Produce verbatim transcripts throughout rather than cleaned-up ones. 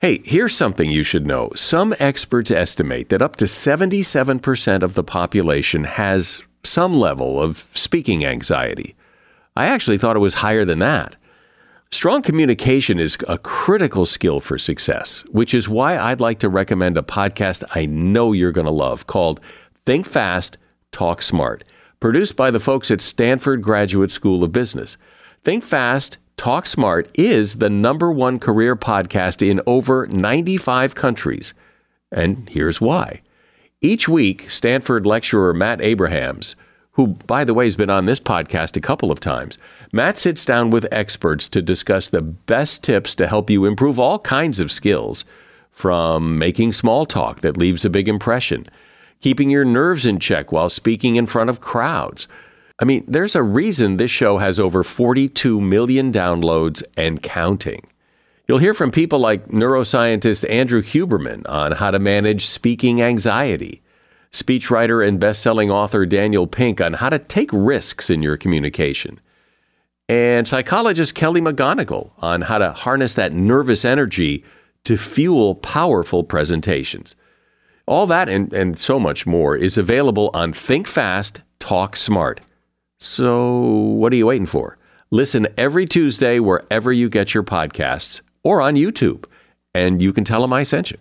Hey, here's something you should know. Some experts estimate that up to seventy-seven percent of the population has some level of speaking anxiety. I actually thought it was higher than that. Strong communication is a critical skill for success, which is why I'd like to recommend a podcast I know you're going to love called Think Fast, Talk Smart, produced by the folks at Stanford Graduate School of Business. Think Fast, Talk Smart is the number one career podcast in over ninety-five countries. And here's why. Each week, Stanford lecturer Matt Abrahams, who, by the way, has been on this podcast a couple of times, Matt sits down with experts to discuss the best tips to help you improve all kinds of skills, from making small talk that leaves a big impression, keeping your nerves in check while speaking in front of crowds. I mean, there's a reason this show has over forty-two million downloads and counting. You'll hear from people like neuroscientist Andrew Huberman on how to manage speaking anxiety, speechwriter and best-selling author Daniel Pink on how to take risks in your communication, and psychologist Kelly McGonigal on how to harness that nervous energy to fuel powerful presentations. All that and, and so much more is available on Think Fast, Talk Smart. So what are you waiting for? Listen every Tuesday wherever you get your podcasts or on YouTube, and you can tell them I sent you.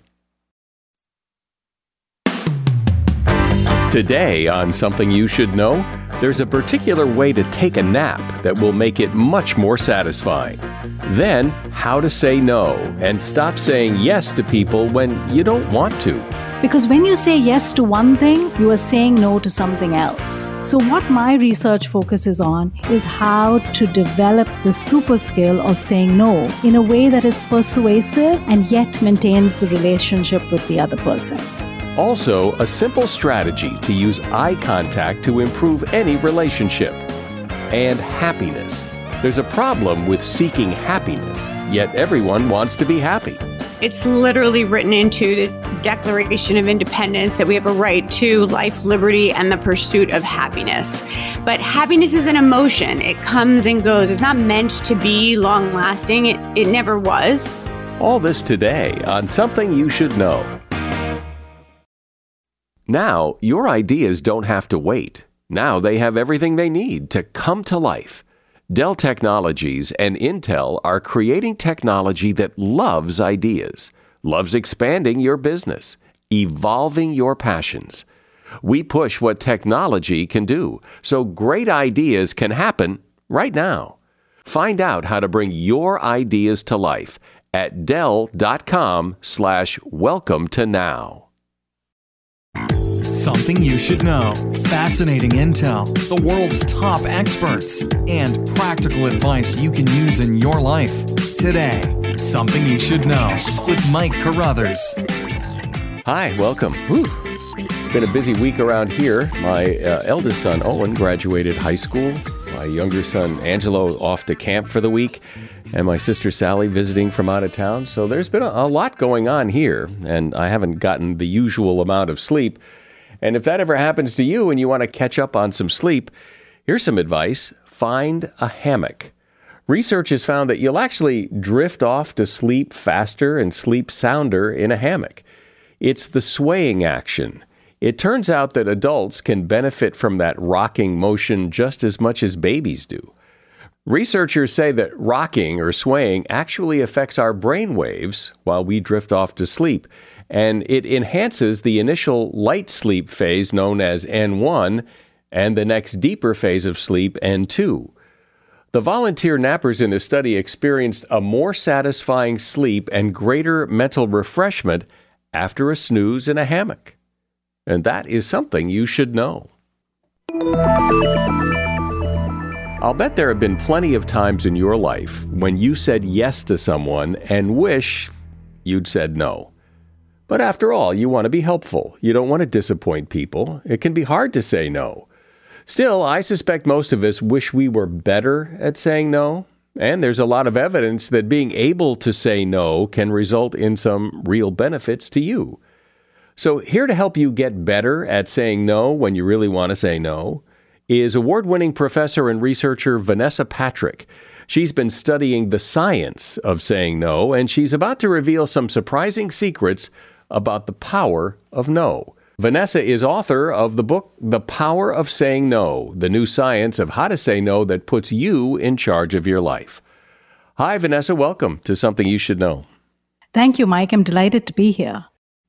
Today on Something You Should Know, there's a particular way to take a nap that will make it much more satisfying. Then, how to say no and stop saying yes to people when you don't want to. Because when you say yes to one thing, you are saying no to something else. So what my research focuses on is how to develop the super skill of saying no in a way that is persuasive and yet maintains the relationship with the other person. Also, a simple strategy to use eye contact to improve any relationship. And happiness. There's a problem with seeking happiness, yet everyone wants to be happy. It's literally written into the Declaration of Independence that we have a right to life, liberty, and the pursuit of happiness. But happiness is an emotion. It comes and goes. It's not meant to be long-lasting. It, it never was. All this today on Something You Should Know. Now, your ideas don't have to wait. Now they have everything they need to come to life. Dell Technologies and Intel are creating technology that loves ideas, loves expanding your business, evolving your passions. We push what technology can do, so great ideas can happen right now. Find out how to bring your ideas to life at Dell.com slash welcome to now. Something you should know. Fascinating intel, the world's top experts, and practical advice you can use in your life. Today, Something You Should Know with Mike Carruthers. Hi, welcome. Whew. It's been a busy week around here. My uh, eldest son, Owen, graduated high school. My younger son, Angelo, off to camp for the week. And my sister Sally visiting from out of town. So there's been a, a lot going on here, and I haven't gotten the usual amount of sleep. And if that ever happens to you and you want to catch up on some sleep, here's some advice. Find a hammock. Research has found that you'll actually drift off to sleep faster and sleep sounder in a hammock. It's the swaying action. It turns out that adults can benefit from that rocking motion just as much as babies do. Researchers say that rocking or swaying actually affects our brain waves while we drift off to sleep, and it enhances the initial light sleep phase known as N one and the next deeper phase of sleep, N two. The volunteer nappers in the study experienced a more satisfying sleep and greater mental refreshment after a snooze in a hammock. And that is something you should know. I'll bet there have been plenty of times in your life when you said yes to someone and wish you'd said no. But after all, you want to be helpful. You don't want to disappoint people. It can be hard to say no. Still, I suspect most of us wish we were better at saying no. And there's a lot of evidence that being able to say no can result in some real benefits to you. So here to help you get better at saying no when you really want to say no is award-winning professor and researcher Vanessa Patrick. She's been studying the science of saying no, and she's about to reveal some surprising secrets about the power of no. Vanessa is author of the book, The Power of Saying No, the new science of how to say no that puts you in charge of your life. Hi, Vanessa. Welcome to Something You Should Know. Thank you, Mike. I'm delighted to be here.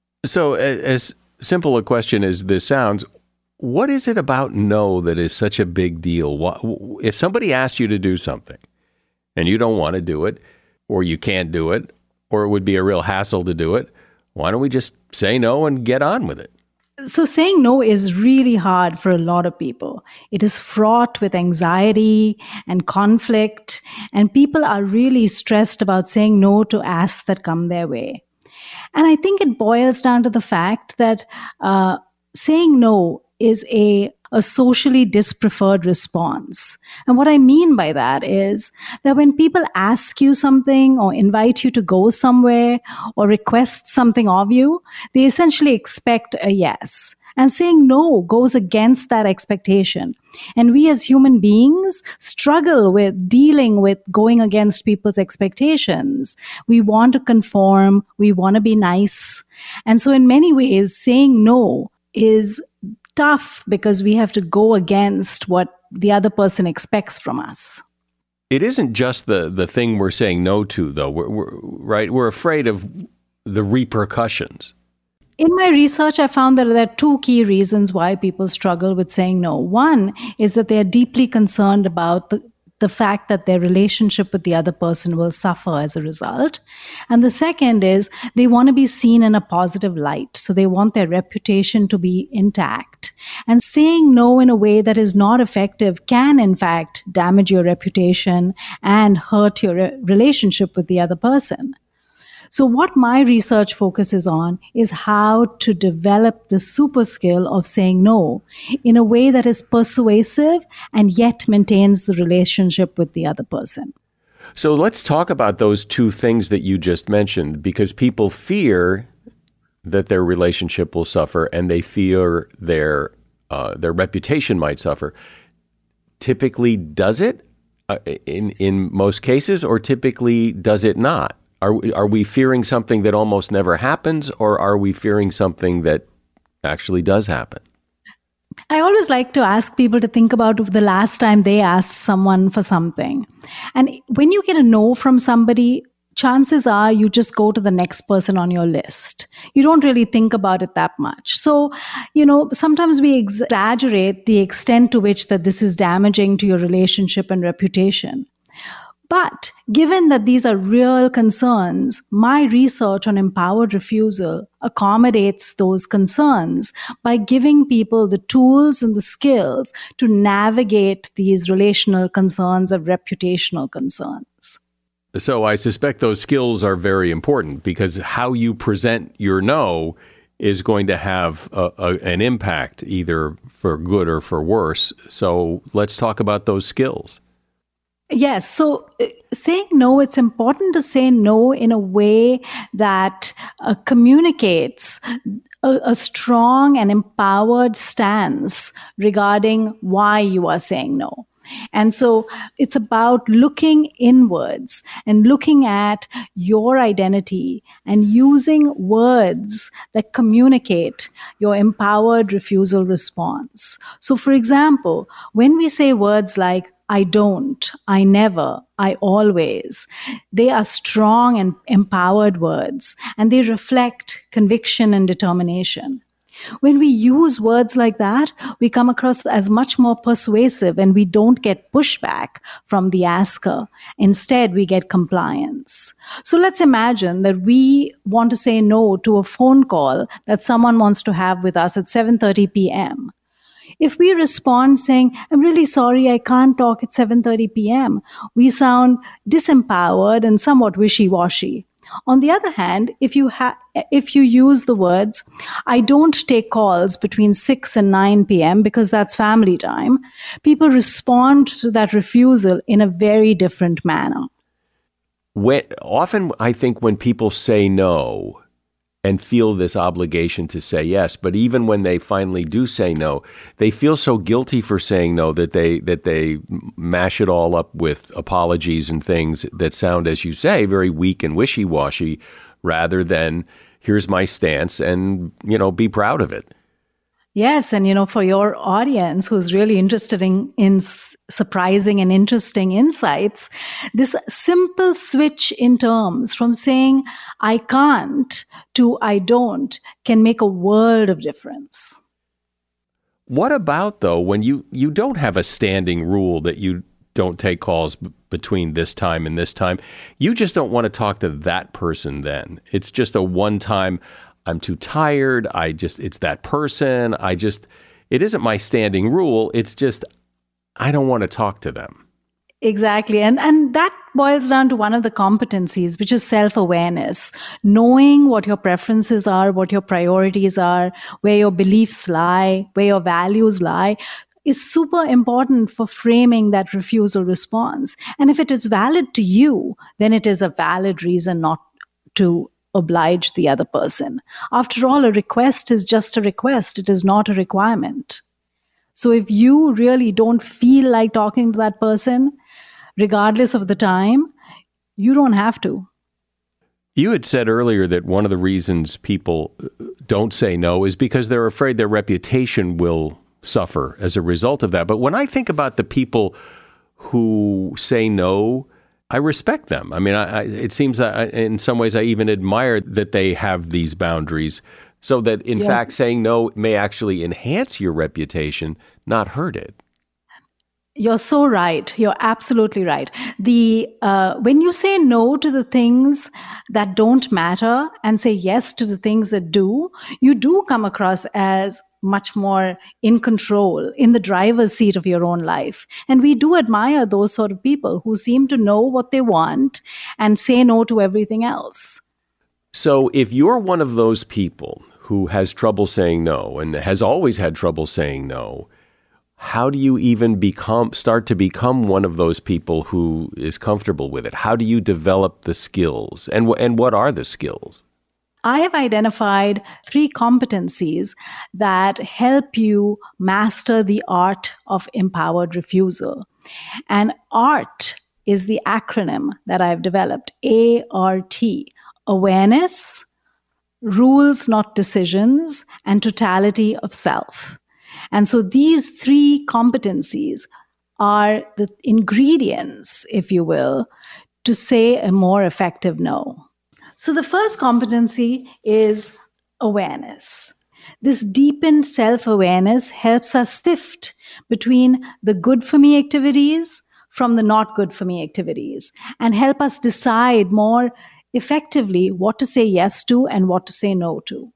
So as simple a question as this sounds, what is it about no that is such a big deal? If somebody asks you to do something and you don't want to do it, or you can't do it, or it would be a real hassle to do it, why don't we just say no and get on with it? So saying no is really hard for a lot of people. It is fraught with anxiety and conflict, and people are really stressed about saying no to asks that come their way. And I think it boils down to the fact that uh, saying no is a, a socially dispreferred response. And what I mean by that is that when people ask you something or invite you to go somewhere or request something of you, they essentially expect a yes. And saying no goes against that expectation. And we as human beings struggle with dealing with going against people's expectations. We want to conform. We want to be nice. And so in many ways, saying no is tough because we have to go against what the other person expects from us. It isn't just the, the thing we're saying no to, though. We're, we're, right? We're afraid of the repercussions. In my research, I found that there are two key reasons why people struggle with saying no. One is that they are deeply concerned about the, the fact that their relationship with the other person will suffer as a result. And the second is they want to be seen in a positive light. So they want their reputation to be intact. And saying no in a way that is not effective can, in fact, damage your reputation and hurt your re- relationship with the other person. So what my research focuses on is how to develop the super skill of saying no in a way that is persuasive and yet maintains the relationship with the other person. So let's talk about those two things that you just mentioned, because people fear that their relationship will suffer and they fear their uh, their reputation might suffer. Typically, does it uh, in in most cases, or typically does it not? Are we, are we fearing something that almost never happens, or are we fearing something that actually does happen? I always like to ask people to think about the last time they asked someone for something. And when you get a no from somebody, chances are you just go to the next person on your list. You don't really think about it that much. So, you know, sometimes we exaggerate the extent to which that this is damaging to your relationship and reputation. But given that these are real concerns, my research on empowered refusal accommodates those concerns by giving people the tools and the skills to navigate these relational concerns of reputational concerns. So I suspect those skills are very important, because how you present your no is going to have a, a, an impact, either for good or for worse. So let's talk about those skills. Yes. So uh, saying no, it's important to say no in a way that uh, communicates a, a strong and empowered stance regarding why you are saying no. And so it's about looking inwards and looking at your identity and using words that communicate your empowered refusal response. So, for example, when we say words like, I don't, I never, I always, they are strong and empowered words, and they reflect conviction and determination. When we use words like that, we come across as much more persuasive, and we don't get pushback from the asker. Instead, we get compliance. So let's imagine that we want to say no to a phone call that someone wants to have with us at seven thirty p.m. If we respond saying, I'm really sorry, I can't talk at seven thirty p.m., we sound disempowered and somewhat wishy-washy. On the other hand, if you ha- if you use the words, I don't take calls between six and nine p.m. because that's family time, people respond to that refusal in a very different manner. When, often, I think when people say no, and feel this obligation to say yes. But even when they finally do say no, they feel so guilty for saying no that they that they mash it all up with apologies and things that sound, as you say, very weak and wishy-washy, rather than here's my stance and, you know, be proud of it. Yes, and you know, for your audience who's really interested in, in s- surprising and interesting insights, this simple switch in terms from saying I can't to I don't can make a world of difference. What about, though, when you, you don't have a standing rule that you don't take calls b- between this time and this time? You just don't want to talk to that person then. It's just a one-time, I'm too tired. I just, it's that person. I just, it isn't my standing rule. It's just, I don't want to talk to them. Exactly. And, and that boils down to one of the competencies, which is self-awareness, knowing what your preferences are, what your priorities are, where your beliefs lie, where your values lie, is super important for framing that refusal response. And if it is valid to you, then it is a valid reason not to oblige the other person. After all, a request is just a request. It is not a requirement. So if you really don't feel like talking to that person, regardless of the time, you don't have to. You had said earlier that one of the reasons people don't say no is because they're afraid their reputation will suffer as a result of that. But when I think about the people who say no, I respect them. I mean, I, I, it seems that I, in some ways I even admire that they have these boundaries, so that in Yes. fact saying no may actually enhance your reputation, not hurt it. You're so right. You're absolutely right. The uh, when you say no to the things that don't matter and say yes to the things that do, you do come across as much more in control, in the driver's seat of your own life. And we do admire those sort of people who seem to know what they want and say no to everything else. So if you're one of those people who has trouble saying no and has always had trouble saying no, how do you even become start to become one of those people who is comfortable with it? How do you develop the skills? And wh- and what are the skills? I have identified three competencies that help you master the art of empowered refusal. And ART is the acronym that I've developed, A R T, awareness, rules, not decisions, and totality of self. And so these three competencies are the ingredients, if you will, to say a more effective no. So the first competency is awareness. This deepened self-awareness helps us sift between the good for me activities from the not good for me activities and help us decide more effectively what to say yes to and what to say no to.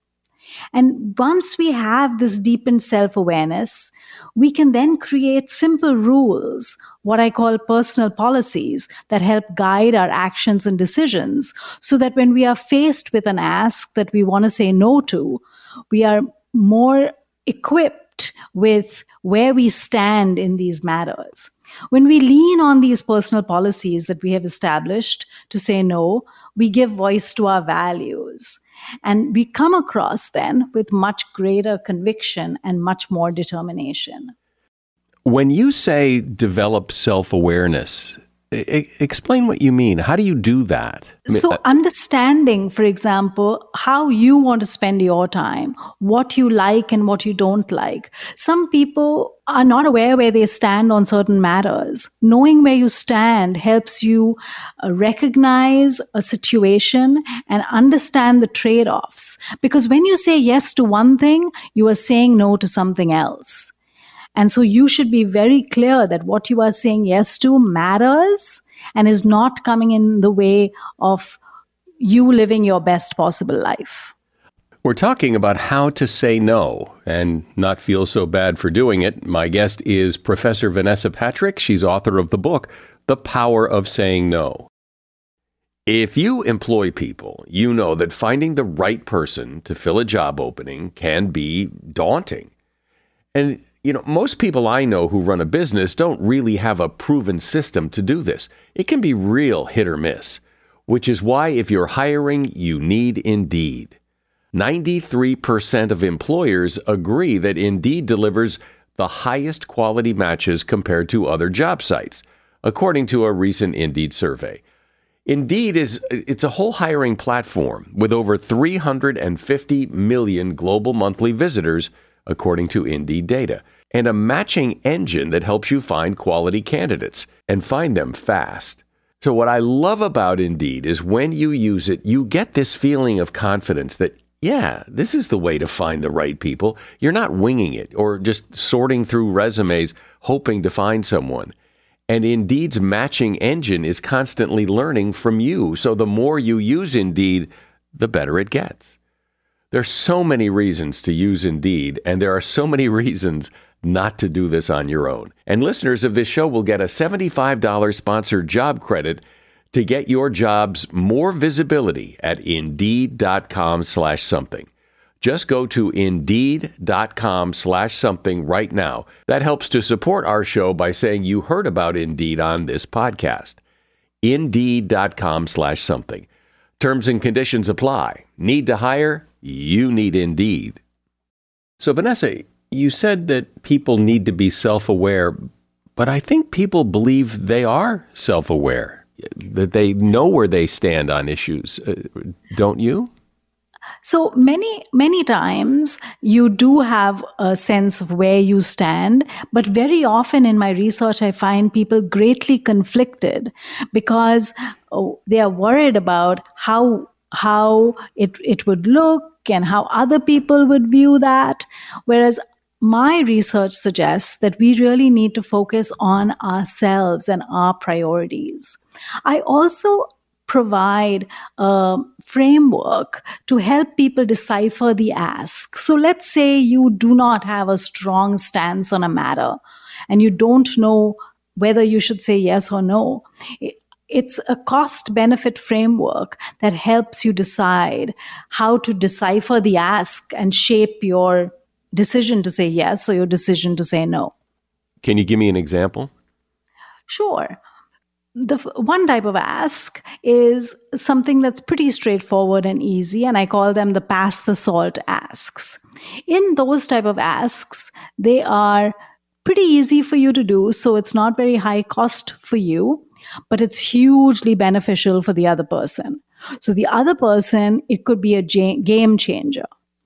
And once we have this deepened self-awareness, we can then create simple rules, what I call personal policies, that help guide our actions and decisions, so that when we are faced with an ask that we want to say no to, we are more equipped with where we stand in these matters. When we lean on these personal policies that we have established to say no, we give voice to our values. And we come across then with much greater conviction and much more determination. When you say develop self-awareness, I- explain what you mean. How do you do that? I mean, So uh, understanding, for example, how you want to spend your time, what you like and what you don't like. Some people are not aware where they stand on certain matters. Knowing where you stand helps you uh, recognize a situation and understand the trade-offs. Because when you say yes to one thing, you are saying no to something else. And so you should be very clear that what you are saying yes to matters and is not coming in the way of you living your best possible life. We're talking about how to say no and not feel so bad for doing it. My guest is Professor Vanessa Patrick. She's author of the book, The Power of Saying No. If you employ people, you know that finding the right person to fill a job opening can be daunting. And you know, most people I know who run a business don't really have a proven system to do this. It can be real hit or miss, which is why if you're hiring, you need Indeed. ninety-three percent of employers agree that Indeed delivers the highest quality matches compared to other job sites, according to a recent Indeed survey. Indeed is it's a whole hiring platform with over three hundred fifty million global monthly visitors, according to Indeed data, and a matching engine that helps you find quality candidates and find them fast. So what I love about Indeed is when you use it, you get this feeling of confidence that, yeah, this is the way to find the right people. You're not winging it or just sorting through resumes hoping to find someone. And Indeed's matching engine is constantly learning from you. So the more you use Indeed, the better it gets. There's so many reasons to use Indeed, and there are so many reasons not to do this on your own. And listeners of this show will get a seventy-five dollars sponsored job credit to get your jobs more visibility at Indeed.com slash something. Just go to Indeed.com slash something right now. That helps to support our show by saying you heard about Indeed on this podcast. Indeed.com slash something. Terms and conditions apply. Need to hire? You need Indeed. So Vanessa, you said that people need to be self-aware, but I think people believe they are self-aware, that they know where they stand on issues. Uh, don't you? So many, many times you do have a sense of where you stand, but very often in my research, I find people greatly conflicted because oh, they are worried about how how it, it would look and how other people would view that. Whereas my research suggests that we really need to focus on ourselves and our priorities. I also provide a framework to help people decipher the ask. So let's say you do not have a strong stance on a matter and you don't know whether you should say yes or no. It's a cost-benefit framework that helps you decide how to decipher the ask and shape your decision to say yes or your decision to say no. Can you give me an example? Sure. The f- one type of ask is something that's pretty straightforward and easy, and I call them the pass the salt asks. In those type of asks, they are pretty easy for you to do, so it's not very high cost for you, but it's hugely beneficial for the other person. So the other person, it could be a j- game changer.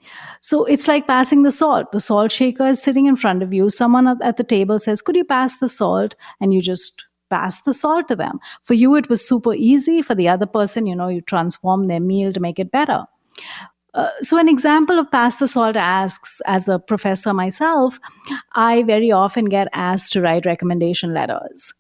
So it's like passing the salt. The salt shaker is sitting in front of you. Someone at the table says, could you pass the salt? And you just pass the salt to them. For you, it was super easy. For the other person, you know, you transform their meal to make it better. Uh, so an example of pass the salt asks, as a professor myself, I very often get asked to write recommendation letters.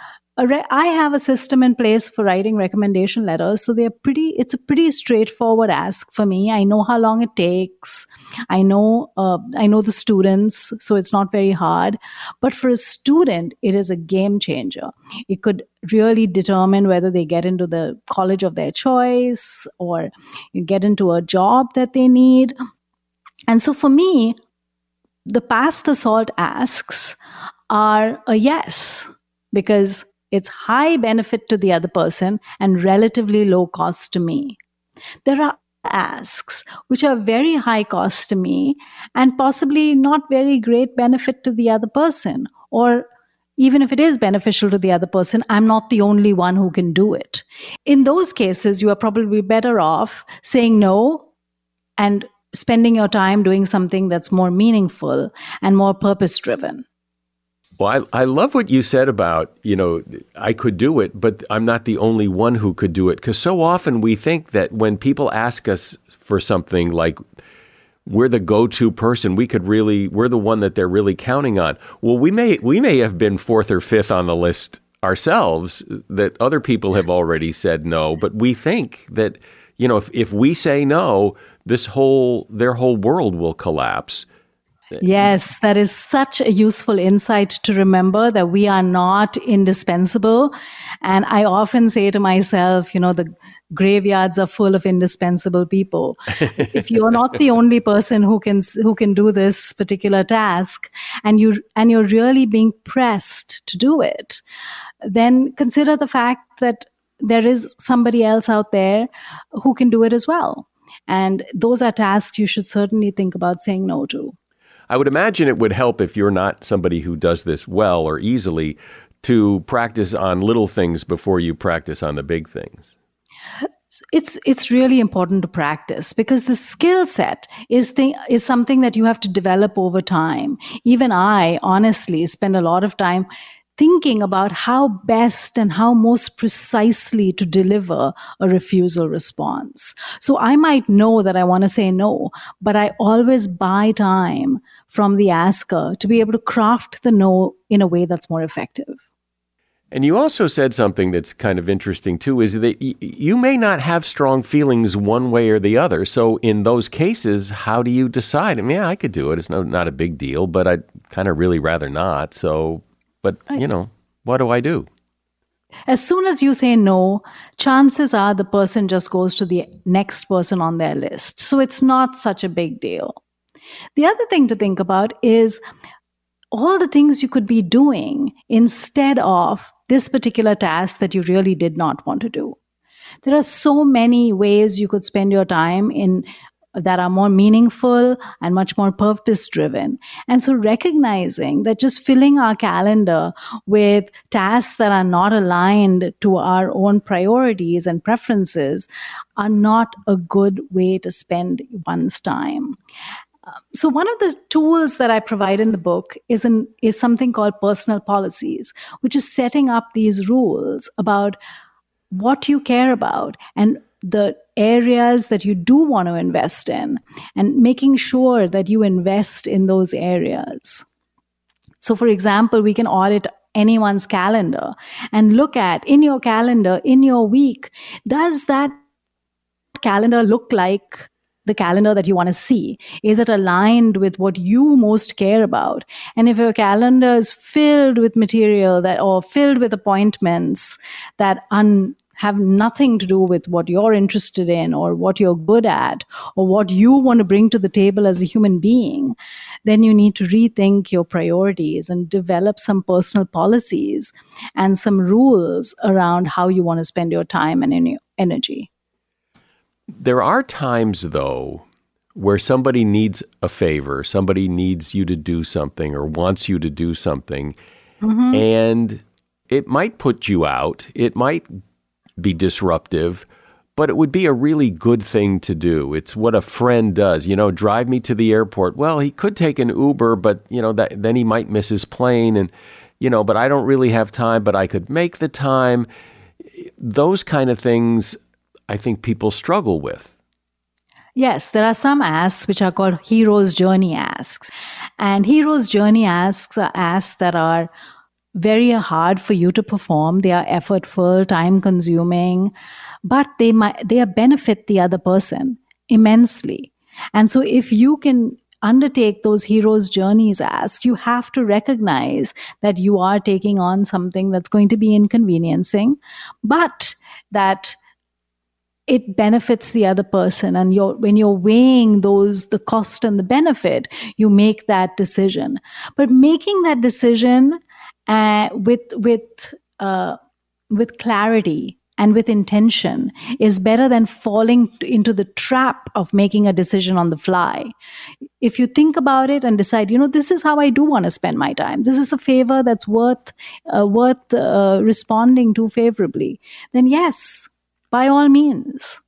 A re- I have a system in place for writing recommendation letters, so they're pretty. It's a pretty straightforward ask for me. I know how long it takes. I know uh, I know the students, so it's not very hard. But for a student, it is a game changer. It could really determine whether they get into the college of their choice or get into a job that they need. And so for me, the pass the salt asks are a yes, because it's high benefit to the other person and relatively low cost to me. There are asks which are very high cost to me and possibly not very great benefit to the other person. Or even if it is beneficial to the other person, I'm not the only one who can do it. In those cases, you are probably better off saying no and spending your time doing something that's more meaningful and more purpose-driven. Well, I, I love what you said about, you know, I could do it, but I'm not the only one who could do it. Because so often we think that when people ask us for something like we're the go-to person, we could really, we're the one that they're really counting on. Well, we may, we may have been fourth or fifth on the list ourselves, that other people have already said no. But we think that, you know, if, if we say no, this whole, their whole world will collapse. Yes, that is such a useful insight to remember, that we are not indispensable. And I often say to myself, you know, the graveyards are full of indispensable people. If you're not the only person who can who can do this particular task, and you and you're really being pressed to do it, then consider the fact that there is somebody else out there who can do it as well. And those are tasks you should certainly think about saying no to. I would imagine it would help if you're not somebody who does this well or easily to practice on little things before you practice on the big things. It's it's really important to practice because the skill set is the, is something that you have to develop over time. Even I, honestly, spend a lot of time thinking about how best and how most precisely to deliver a refusal response. So I might know that I want to say no, but I always buy time from the asker to be able to craft the no in a way that's more effective. And you also said something that's kind of interesting too, is that y- you may not have strong feelings one way or the other. So in those cases, how do you decide? I mean, yeah, I could do it. It's no, not a big deal, but I'd kind of really rather not. So, but you know, what do I do? As soon as you say no, chances are the person just goes to the next person on their list. So it's not such a big deal. The other thing to think about is all the things you could be doing instead of this particular task that you really did not want to do. There are so many ways you could spend your time in that are more meaningful and much more purpose-driven. And so recognizing that just filling our calendar with tasks that are not aligned to our own priorities and preferences are not a good way to spend one's time. So one of the tools that I provide in the book is an, is something called personal policies, which is setting up these rules about what you care about and the areas that you do want to invest in and making sure that you invest in those areas. So for example, we can audit anyone's calendar and look at in your calendar, in your week, does that calendar look like the calendar that you want to see? Is it aligned with what you most care about? And if your calendar is filled with material that or filled with appointments that un, have nothing to do with what you're interested in or what you're good at or what you want to bring to the table as a human being, then you need to rethink your priorities and develop some personal policies and some rules around how you want to spend your time and energy. There are times, though, where somebody needs a favor, somebody needs you to do something or wants you to do something, mm-hmm. and it might put you out. It might be disruptive, but it would be a really good thing to do. It's what a friend does. You know, drive me to the airport. Well, he could take an Uber, but, you know, that, then he might miss his plane, and, you know, but I don't really have time, but I could make the time. Those kind of things I think people struggle with. Yes, there are some asks which are called hero's journey asks. And hero's journey asks are asks that are very hard for you to perform. They are effortful, time-consuming, but they might they benefit the other person immensely. And so if you can undertake those hero's journeys asks, you have to recognize that you are taking on something that's going to be inconveniencing, but that it benefits the other person. And you're, when you're weighing those, the cost and the benefit, you make that decision. But making that decision uh, with with uh, with clarity and with intention is better than falling into the trap of making a decision on the fly. If you think about it and decide, you know, this is how I do want to spend my time, this is a favor that's worth uh, worth uh, responding to favorably, then yes, by all means.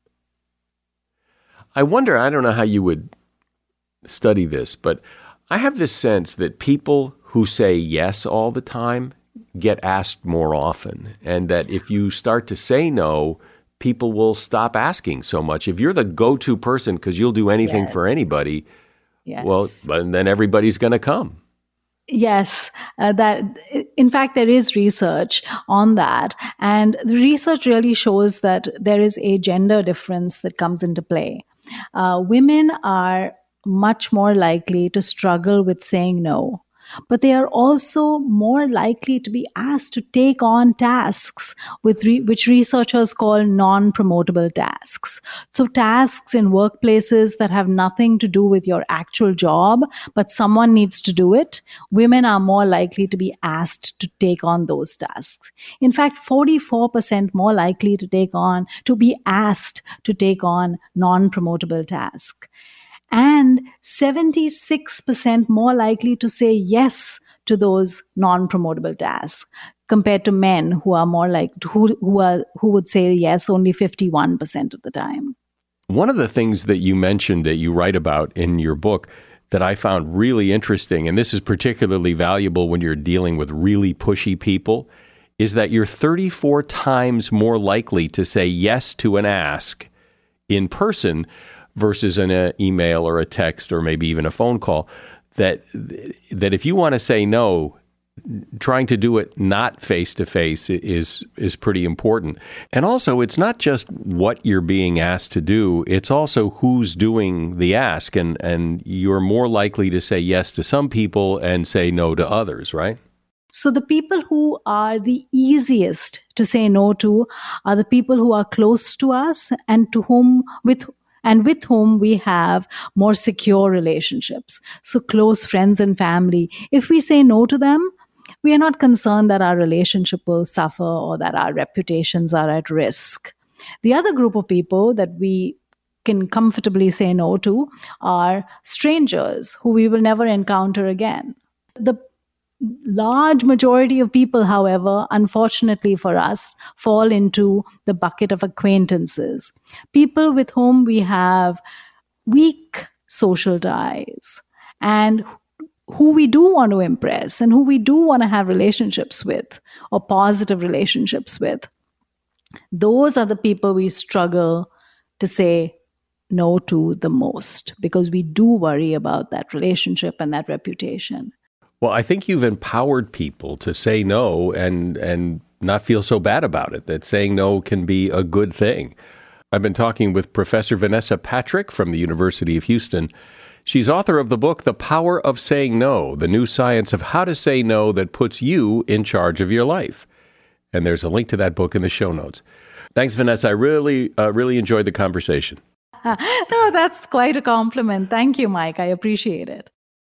I wonder, I don't know how you would study this, but I have this sense that people who say yes all the time get asked more often, and that if you start to say no, people will stop asking so much. If you're the go-to person because you'll do anything yes. for anybody, yes. well, then everybody's going to come. Yes, uh, that in fact, there is research on that. And the research really shows that there is a gender difference that comes into play. Uh, women are much more likely to struggle with saying no. but they are also more likely to be asked to take on tasks with re- which researchers call non-promotable tasks. So tasks in workplaces that have nothing to do with your actual job, but someone needs to do it, women are more likely to be asked to take on those tasks. In fact, forty-four percent more likely to take on, to be asked to take on non-promotable tasks. And seventy-six percent more likely to say yes to those non-promotable tasks compared to men who are more like, who, who are, who would say yes only fifty-one percent of the time. One of the things that you mentioned that you write about in your book that I found really interesting, and this is particularly valuable when you're dealing with really pushy people, is that you're thirty-four times more likely to say yes to an ask in person versus in an email or a text or maybe even a phone call. That that if you want to say no, trying to do it not face-to-face is is pretty important. And also, it's not just what you're being asked to do, it's also who's doing the ask. And, and you're more likely to say yes to some people and say no to others, right? So the people who are the easiest to say no to are the people who are close to us and to whom with and with whom we have more secure relationships. So close friends and family. If we say no to them, we are not concerned that our relationship will suffer or that our reputations are at risk. The other group of people that we can comfortably say no to are strangers who we will never encounter again. The large majority of people, however, unfortunately for us, fall into the bucket of acquaintances, people with whom we have weak social ties and who we do want to impress and who we do want to have relationships with or positive relationships with. Those are the people we struggle to say no to the most because we do worry about that relationship and that reputation. Well, I think you've empowered people to say no and and not feel so bad about it, that saying no can be a good thing. I've been talking with Professor Vanessa Patrick from the University of Houston. She's author of the book, The Power of Saying No, the new science of how to say no that puts you in charge of your life. And there's a link to that book in the show notes. Thanks, Vanessa. I really, uh, really enjoyed the conversation. No, that's quite a compliment. Thank you, Mike. I appreciate it.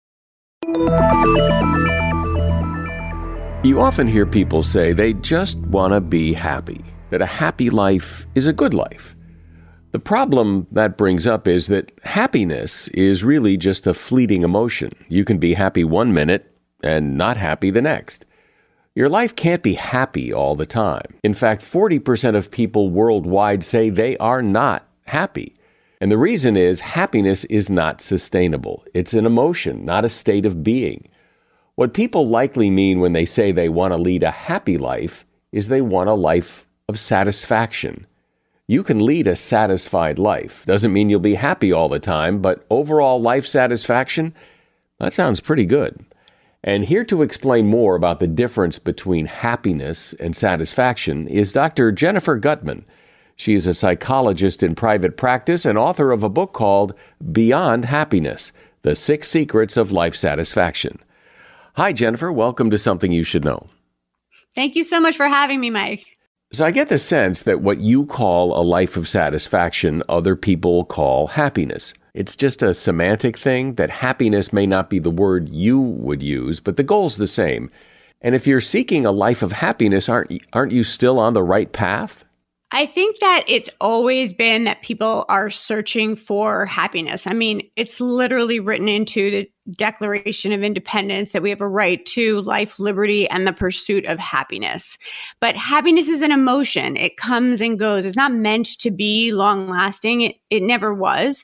You often hear people say they just want to be happy, that a happy life is a good life. The problem that brings up is that happiness is really just a fleeting emotion. You can be happy one minute and not happy the next. Your life can't be happy all the time. In fact, forty percent of people worldwide say they are not happy. And the reason is happiness is not sustainable. It's an emotion, not a state of being. What people likely mean when they say they want to lead a happy life is they want a life of satisfaction. You can lead a satisfied life. Doesn't mean you'll be happy all the time, but overall life satisfaction, that sounds pretty good. And here to explain more about the difference between happiness and satisfaction is Doctor Jennifer Guttman. She is a psychologist in private practice and author of a book called Beyond Happiness, The Six Secrets of Life Satisfaction. Hi, Jennifer. Welcome to Something You Should Know. Thank you so much for having me, Mike. So I get the sense that what you call a life of satisfaction, other people call happiness. It's just a semantic thing that happiness may not be the word you would use, but the goal's the same. And if you're seeking a life of happiness, aren't, aren't you still on the right path? I think that it's always been that people are searching for happiness. I mean, it's literally written into the Declaration of Independence that we have a right to life, liberty, and the pursuit of happiness. But happiness is an emotion. It comes and goes. It's not meant to be long-lasting. It, it never was.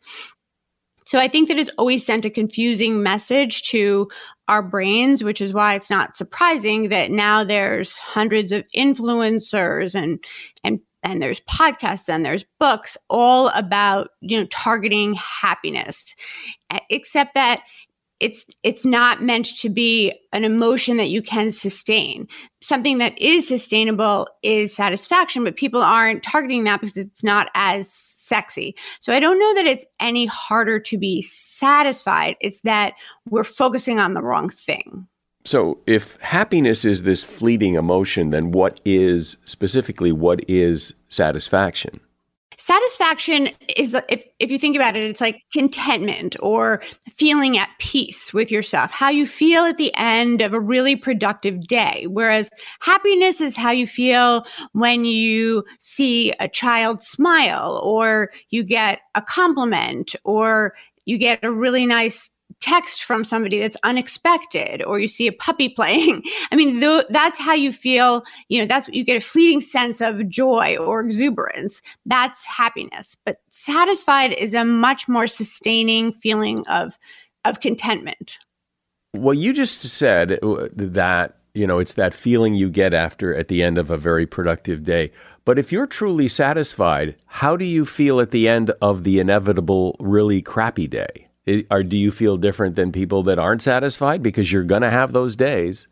So I think that it's always sent a confusing message to our brains, which is why it's not surprising that now there's hundreds of influencers and and and there's podcasts and there's books all about, you know, targeting happiness, except that it's it's not meant to be an emotion that you can sustain. Something that is sustainable is satisfaction, but people aren't targeting that because it's not as sexy. So I don't know that it's any harder to be satisfied. It's that we're focusing on the wrong thing. So if happiness is this fleeting emotion, then what is, specifically, what is satisfaction? Satisfaction is, if, if you think about it, it's like contentment or feeling at peace with yourself, how you feel at the end of a really productive day. Whereas happiness is how you feel when you see a child smile, or you get a compliment, or you get a really nice text from somebody that's unexpected, or you see a puppy playing. I mean, th- that's how you feel, you know, that's what you get, a fleeting sense of joy or exuberance. That's happiness. But satisfied is a much more sustaining feeling of, of contentment. Well, you just said that, you know, it's that feeling you get after at the end of a very productive day. But if you're truly satisfied, how do you feel at the end of the inevitable, really crappy day? It, or do you feel different than people that aren't satisfied? Because you're going to have those days.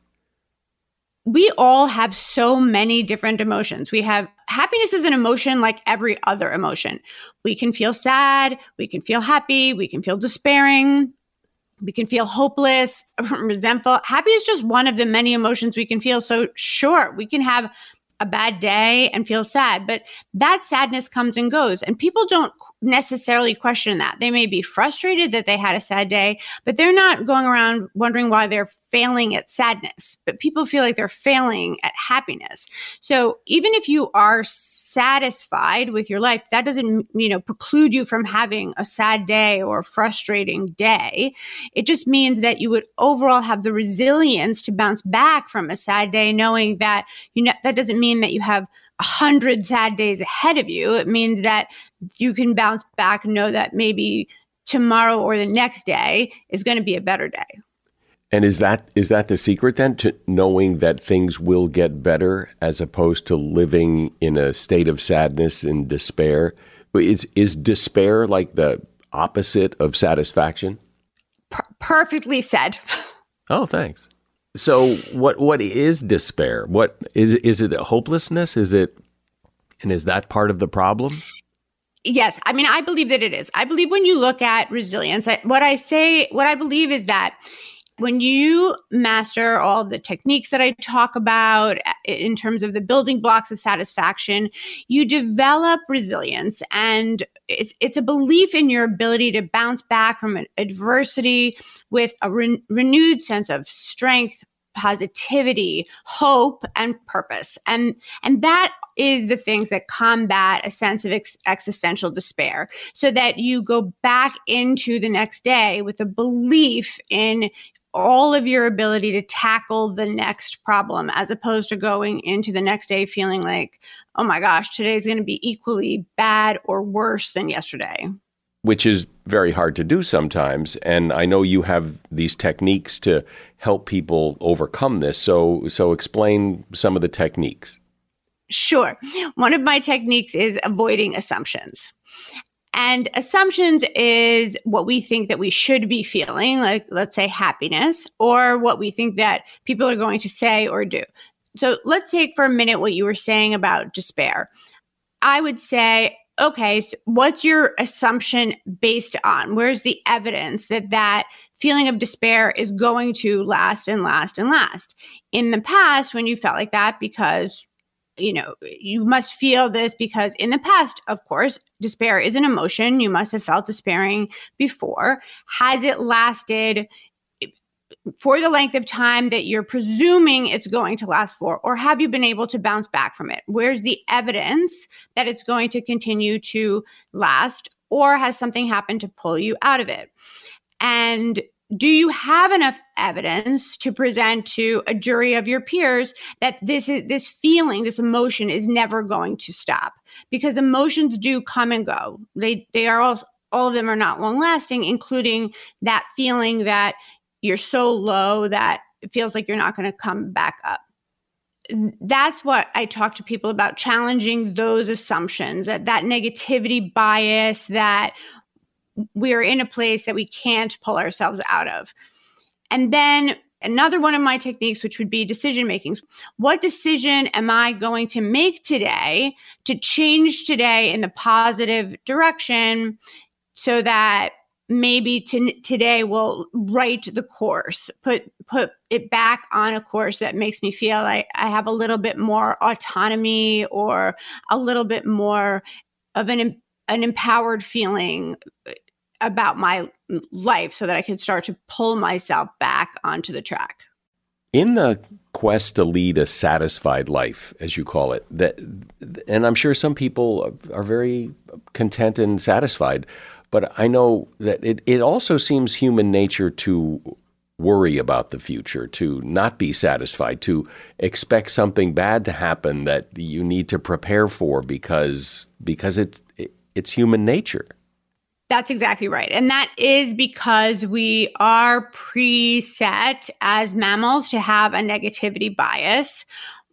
We all have so many different emotions. We have happiness is an emotion like every other emotion. We can feel sad, we can feel happy, we can feel despairing, we can feel hopeless, resentful. Happy is just one of the many emotions we can feel. So sure, we can have a bad day and feel sad, but that sadness comes and goes, and people don't necessarily question that. They may be frustrated that they had a sad day, but they're not going around wondering why they're failing at sadness, but people feel like they're failing at happiness. So even if you are satisfied with your life, that doesn't, you know, preclude you from having a sad day or a frustrating day. It just means that you would overall have the resilience to bounce back from a sad day, knowing that, you know, that doesn't mean that you have a hundred sad days ahead of you. It means that you can bounce back and know that maybe tomorrow or the next day is going to be a better day. And is that is that the secret then, to knowing that things will get better as opposed to living in a state of sadness and despair? Is is despair like the opposite of satisfaction? Per- perfectly said. Oh, thanks. So what what is despair? What is is it hopelessness? Is it, and is that part of the problem? Yes. I mean, I believe that it is. I believe when you look at resilience, I, what I say, what I believe is that when you master all of the techniques that I talk about in terms of the building blocks of satisfaction, you develop resilience, and it's it's a belief in your ability to bounce back from adversity with a re- renewed sense of strength, positivity, hope, and purpose. And, and that is the things that combat a sense of ex- existential despair, so that you go back into the next day with a belief in all of your ability to tackle the next problem, as opposed to going into the next day feeling like, oh my gosh, today's going to be equally bad or worse than yesterday. Which is very hard to do sometimes. And I know you have these techniques to help people overcome this. So, so explain some of the techniques. Sure. One of my techniques is avoiding assumptions. And assumptions is what we think that we should be feeling, like, let's say, happiness, or what we think that people are going to say or do. So let's take for a minute what you were saying about despair. I would say, okay, so what's your assumption based on? Where's the evidence that that feeling of despair is going to last and last and last? In the past, when you felt like that, because you know, you must feel this because in the past, of course, despair is an emotion. You must have felt despairing before. Has it lasted for the length of time that you're presuming it's going to last for? Or have you been able to bounce back from it? Where's the evidence that it's going to continue to last? Or has something happened to pull you out of it? And do you have enough evidence to present to a jury of your peers that this is this feeling, this emotion is never going to stop? Because emotions do come and go. They they are all all of them are not long lasting, including that feeling that you're so low that it feels like you're not going to come back up. That's what I talk to people about, challenging those assumptions, that that negativity bias, that we're in a place that we can't pull ourselves out of. And then another one of my techniques, which would be decision making. What decision am I going to make today to change today in the positive direction so that maybe to, today will write the course, put put it back on a course that makes me feel like I have a little bit more autonomy or a little bit more of an an empowered feeling about my life so that I can start to pull myself back onto the track. In the quest to lead a satisfied life, as you call it, that, and I'm sure some people are very content and satisfied, but I know that it, it also seems human nature to worry about the future, to not be satisfied, to expect something bad to happen that you need to prepare for because because it, it it's human nature. That's exactly right. And that is because we are preset as mammals to have a negativity bias.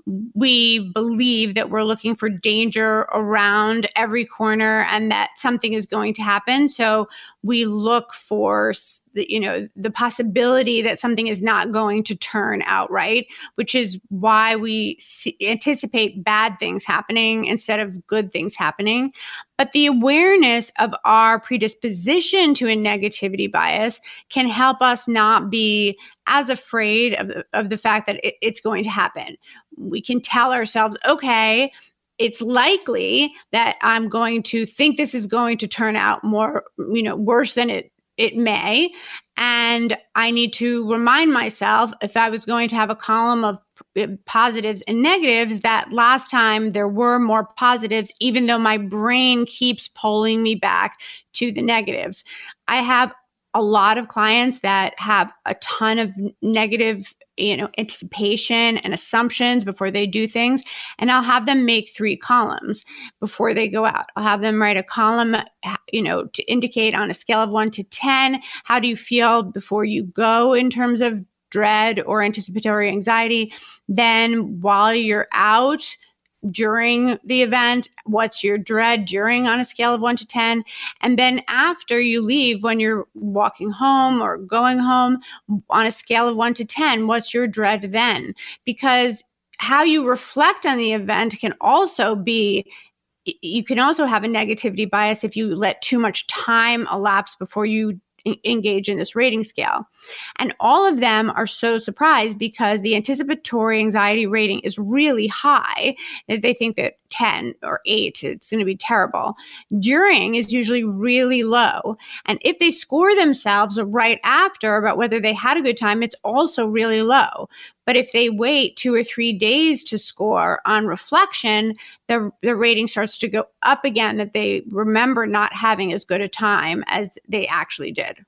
We believe that we're looking for danger around every corner and that something is going to happen. So we look for, you know, the possibility that something is not going to turn out right, which is why we see, anticipate bad things happening instead of good things happening. But the awareness of our predisposition to a negativity bias can help us not be as afraid of, of the fact that it, it's going to happen. We can tell ourselves, okay, it's likely that I'm going to think this is going to turn out more, you know, worse than it it may. And I need to remind myself, if I was going to have a column of positives and negatives, that last time there were more positives, even though my brain keeps pulling me back to the negatives. I have a lot of clients that have a ton of negative, you know, anticipation and assumptions before they do things. And I'll have them make three columns before they go out. I'll have them write a column, you know, to indicate on a scale of one to ten, how do you feel before you go in terms of dread or anticipatory anxiety? Then while you're out, during the event, what's your dread during on a scale of one to ten? And then after you leave, when you're walking home or going home, on a scale of one to ten, what's your dread then? Because how you reflect on the event can also be, you can also have a negativity bias if you let too much time elapse before you engage in this rating scale. And all of them are so surprised because the anticipatory anxiety rating is really high, that they think that ten or eight, it's going to be terrible. During is usually really low. And if they score themselves right after about whether they had a good time, it's also really low. But if they wait two or three days to score on reflection, the, the rating starts to go up again, that they remember not having as good a time as they actually did.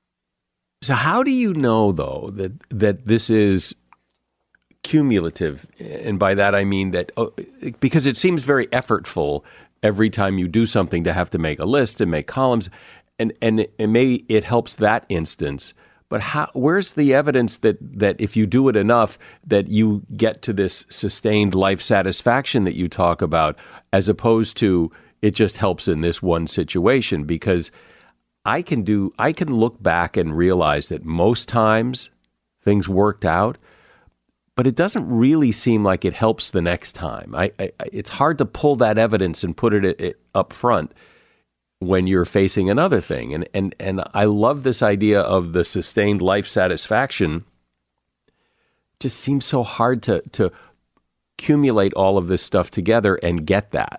So how do you know, though, that that this is cumulative? And by that, I mean that oh, because it seems very effortful every time you do something to have to make a list and make columns, and, and, and maybe it helps that instance. But how, where's the evidence that, that if you do it enough, that you get to this sustained life satisfaction that you talk about, as opposed to it just helps in this one situation? Because I can do, I can look back and realize that most times things worked out, but it doesn't really seem like it helps the next time. I, I it's hard to pull that evidence and put it, it up front when you're facing another thing. And, and, and I love this idea of the sustained life satisfaction. It just seems so hard to, to accumulate all of this stuff together and get that.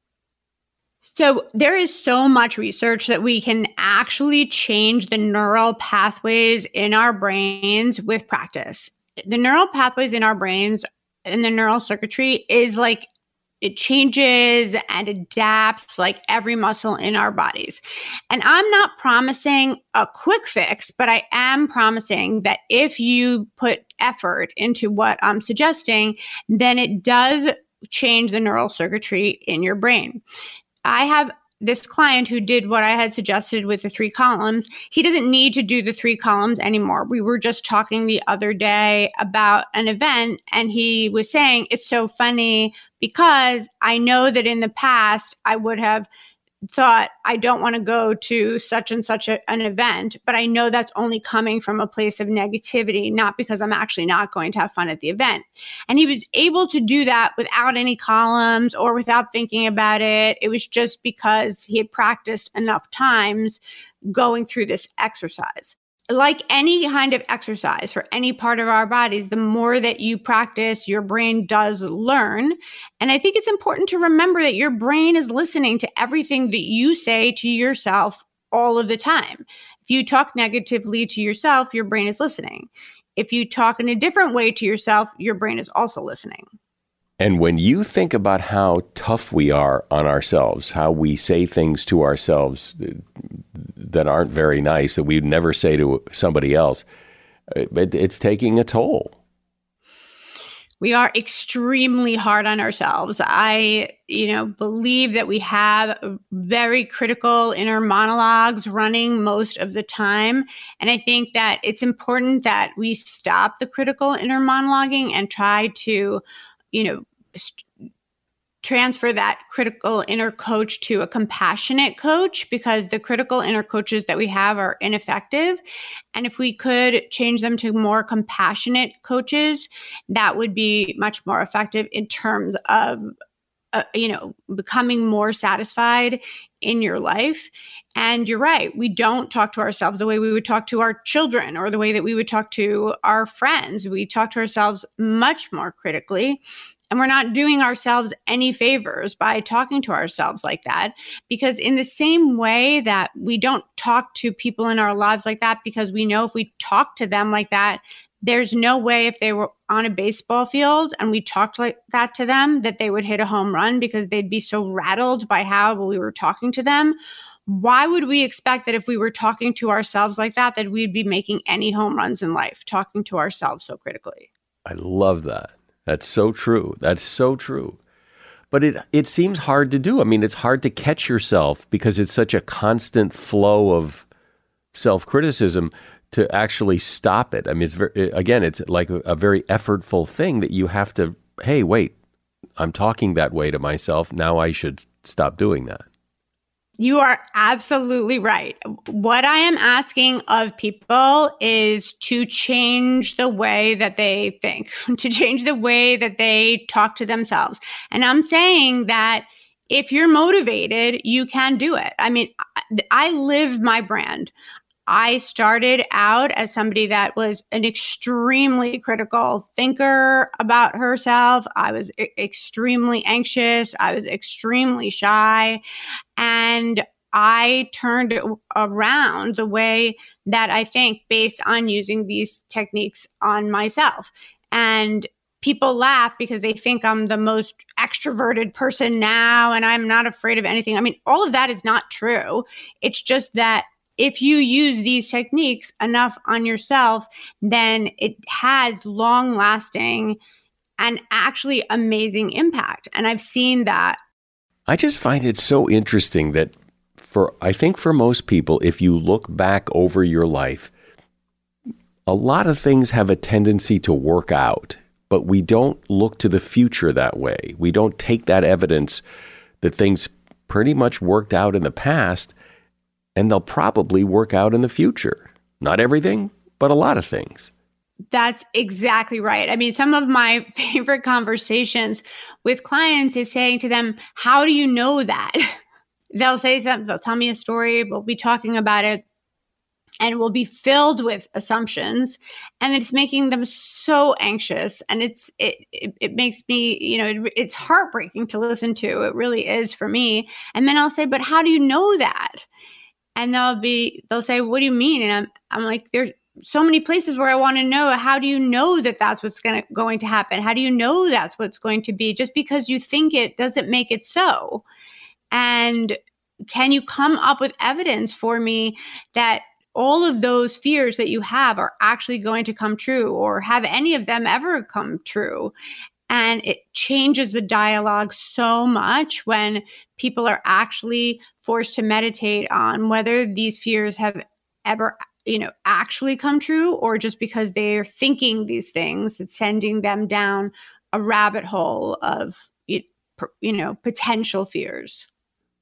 So there is so much research that we can actually change the neural pathways in our brains with practice. The neural pathways in our brains and the neural circuitry is like, it changes and adapts like every muscle in our bodies. And I'm not promising a quick fix, but I am promising that if you put effort into what I'm suggesting, then it does change the neural circuitry in your brain. I have this client who did what I had suggested with the three columns. He doesn't need to do the three columns anymore. We were just talking the other day about an event, and he was saying, it's so funny because I know that in the past I would have thought, I don't want to go to such and such a, an event, but I know that's only coming from a place of negativity, not because I'm actually not going to have fun at the event. And he was able to do that without any columns or without thinking about it. It was just because he had practiced enough times going through this exercise. Like any kind of exercise for any part of our bodies, the more that you practice, your brain does learn. And I think it's important to remember that your brain is listening to everything that you say to yourself all of the time. If you talk negatively to yourself, your brain is listening. If you talk in a different way to yourself, your brain is also listening. And when you think about how tough we are on ourselves, how we say things to ourselves that aren't very nice, that we'd never say to somebody else, it, it's taking a toll. We are extremely hard on ourselves. I, you know, believe that we have very critical inner monologues running most of the time. And I think that it's important that we stop the critical inner monologuing and try to, you know, st- transfer that critical inner coach to a compassionate coach, because the critical inner coaches that we have are ineffective. And if we could change them to more compassionate coaches, that would be much more effective in terms of, uh, you know, becoming more satisfied in your life. And you're right, we don't talk to ourselves the way we would talk to our children or the way that we would talk to our friends. We talk to ourselves much more critically. And we're not doing ourselves any favors by talking to ourselves like that, because in the same way that we don't talk to people in our lives like that, because we know if we talk to them like that, there's no way if they were on a baseball field and we talked like that to them, that they would hit a home run, because they'd be so rattled by how we were talking to them. Why would we expect that if we were talking to ourselves like that, that we'd be making any home runs in life, talking to ourselves so critically? I love that. That's so true. That's so true. But it it seems hard to do. I mean, it's hard to catch yourself because it's such a constant flow of self-criticism to actually stop it. I mean, it's very, again, it's like a, a very effortful thing that you have to, hey, wait, I'm talking that way to myself. Now I should stop doing that. You are absolutely right. What I am asking of people is to change the way that they think, to change the way that they talk to themselves. And I'm saying that if you're motivated, you can do it. I mean, I live my brand. I started out as somebody that was an extremely critical thinker about herself. I was e- extremely anxious. I was extremely shy. And I turned around the way that I think based on using these techniques on myself. And people laugh because they think I'm the most extroverted person now and I'm not afraid of anything. I mean, all of that is not true. It's just that if you use these techniques enough on yourself, then it has long-lasting and actually amazing impact. And I've seen that. I just find it so interesting that for, I think for most people, if you look back over your life, a lot of things have a tendency to work out, but we don't look to the future that way. We don't take that evidence that things pretty much worked out in the past, and they'll probably work out in the future. Not everything, but a lot of things. That's exactly right. I mean, some of my favorite conversations with clients is saying to them, how do you know that? They'll say something, they'll tell me a story, we'll be talking about it, and it will be filled with assumptions, and it's making them so anxious. And it's it it, it makes me, you know, it, it's heartbreaking to listen to. It really is for me. And then I'll say, but how do you know that? And they'll be, they'll say, what do you mean? And I'm, I'm like, there's so many places where I want to know, how do you know that that's what's going to, going to happen? How do you know that's what's going to be? Just because you think it doesn't make it so. And can you come up with evidence for me that all of those fears that you have are actually going to come true, or have any of them ever come true? And it changes the dialogue so much when people are actually forced to meditate on whether these fears have ever, you know, actually come true, or just because they're thinking these things, it's sending them down a rabbit hole of, you know, potential fears.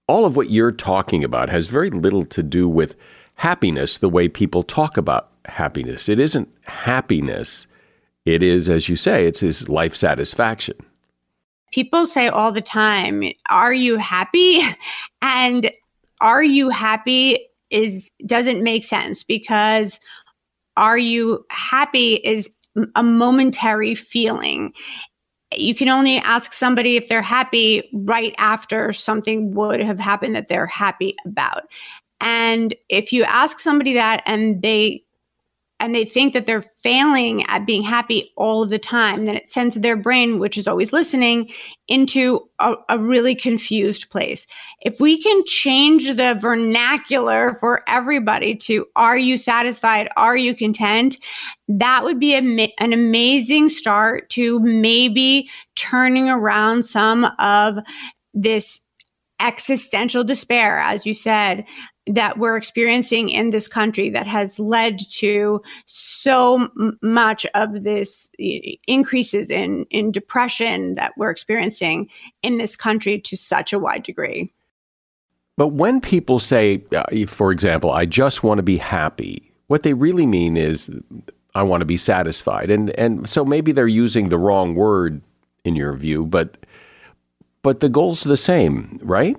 all of what you're talking about has very little to do with happiness the way people talk about happiness. It isn't happiness. It is, as you say, it's his life satisfaction. People say all the time, are you happy? And are you happy is doesn't make sense, because are you happy is a momentary feeling. You can only ask somebody if they're happy right after something would have happened that they're happy about. And if you ask somebody that and they and they think that they're failing at being happy all of the time, then it sends their brain, which is always listening, into a, a really confused place. If we can change the vernacular for everybody to, are you satisfied? Are you content? That would be a, an amazing start to maybe turning around some of this existential despair, as you said, that we're experiencing in this country that has led to so m- much of this uh, increases in, in depression that we're experiencing in this country to such a wide degree. But when people say, uh, for example, I just want to be happy, what they really mean is, I want to be satisfied. And and so maybe they're using the wrong word in your view, but but the goal's the same, right?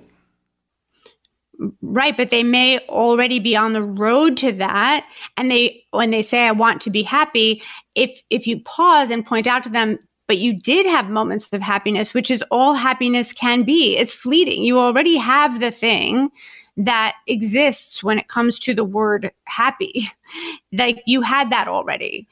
Right, but they may already be on the road to that. And they, when they say, I want to be happy, if if you pause and point out to them, but you did have moments of happiness, which is all happiness can be. It's fleeting. You already have the thing that exists when it comes to the word happy. Like you had that already.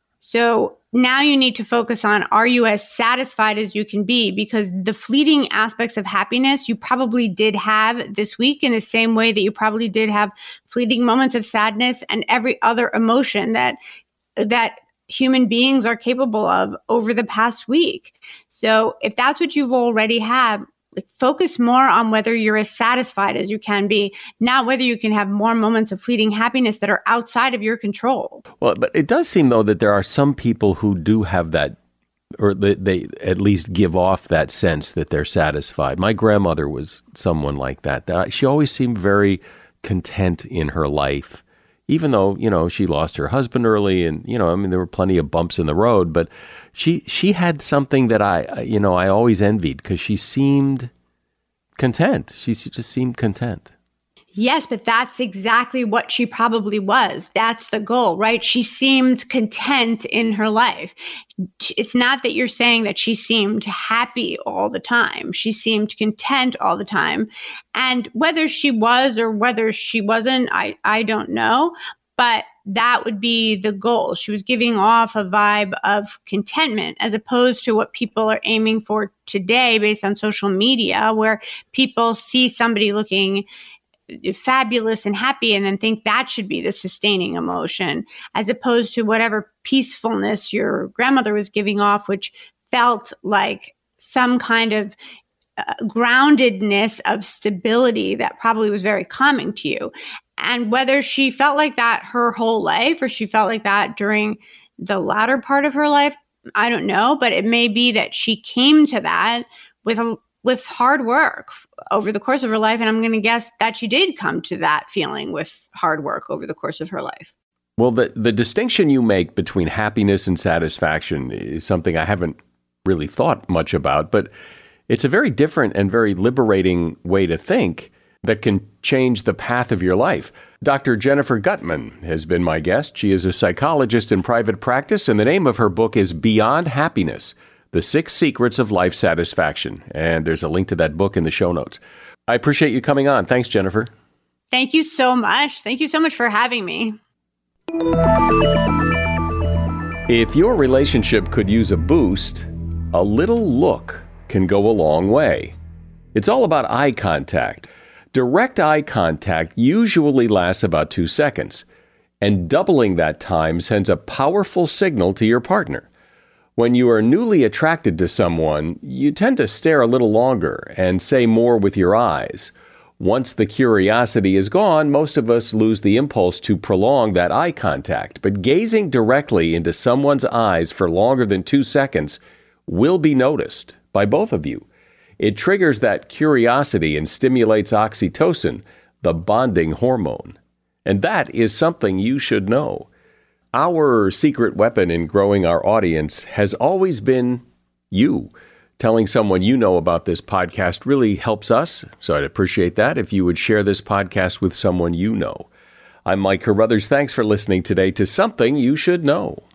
So now you need to focus on, are you as satisfied as you can be? Because the fleeting aspects of happiness you probably did have this week, in the same way that you probably did have fleeting moments of sadness and every other emotion that that human beings are capable of over the past week. So if that's what you've already had, like, focus more on whether you're as satisfied as you can be, not whether you can have more moments of fleeting happiness that are outside of your control. Well, but it does seem, though, that there are some people who do have that, or they, they at least give off that sense that they're satisfied. My grandmother was someone like that. She always seemed very content in her life, even though, you know, she lost her husband early and, you know, I mean, there were plenty of bumps in the road, but she she had something that I, you know, I always envied, because she seemed content. She just seemed content. Yes, but that's exactly what she probably was. That's the goal, right? She seemed content in her life. It's not that you're saying that she seemed happy all the time. She seemed content all the time. And whether she was or whether she wasn't, I, I don't know. But that would be the goal. She was giving off a vibe of contentment, as opposed to what people are aiming for today based on social media, where people see somebody looking fabulous and happy and then think that should be the sustaining emotion, as opposed to whatever peacefulness your grandmother was giving off, which felt like some kind of uh, groundedness of stability that probably was very calming to you. And whether she felt like that her whole life, or she felt like that during the latter part of her life, I don't know. But it may be that she came to that with a, with hard work over the course of her life. And I'm going to guess that she did come to that feeling with hard work over the course of her life. Well, the, the distinction you make between happiness and satisfaction is something I haven't really thought much about, but it's a very different and very liberating way to think that can change the path of your life. Doctor Jennifer Guttman has been my guest. She is a psychologist in private practice, and the name of her book is Beyond Happiness, The Six Secrets of Life Satisfaction. And there's a link to that book in the show notes. I appreciate you coming on. Thanks, Jennifer. Thank you so much. Thank you so much for having me. If your relationship could use a boost, a little look can go a long way. It's all about eye contact. Direct eye contact usually lasts about two seconds, and doubling that time sends a powerful signal to your partner. When you are newly attracted to someone, you tend to stare a little longer and say more with your eyes. Once the curiosity is gone, most of us lose the impulse to prolong that eye contact. But gazing directly into someone's eyes for longer than two seconds will be noticed by both of you. It triggers that curiosity and stimulates oxytocin, the bonding hormone. And that is something you should know. Our secret weapon in growing our audience has always been you. Telling someone you know about this podcast really helps us, so I'd appreciate that if you would share this podcast with someone you know. I'm Mike Carruthers. Thanks for listening today to Something You Should Know.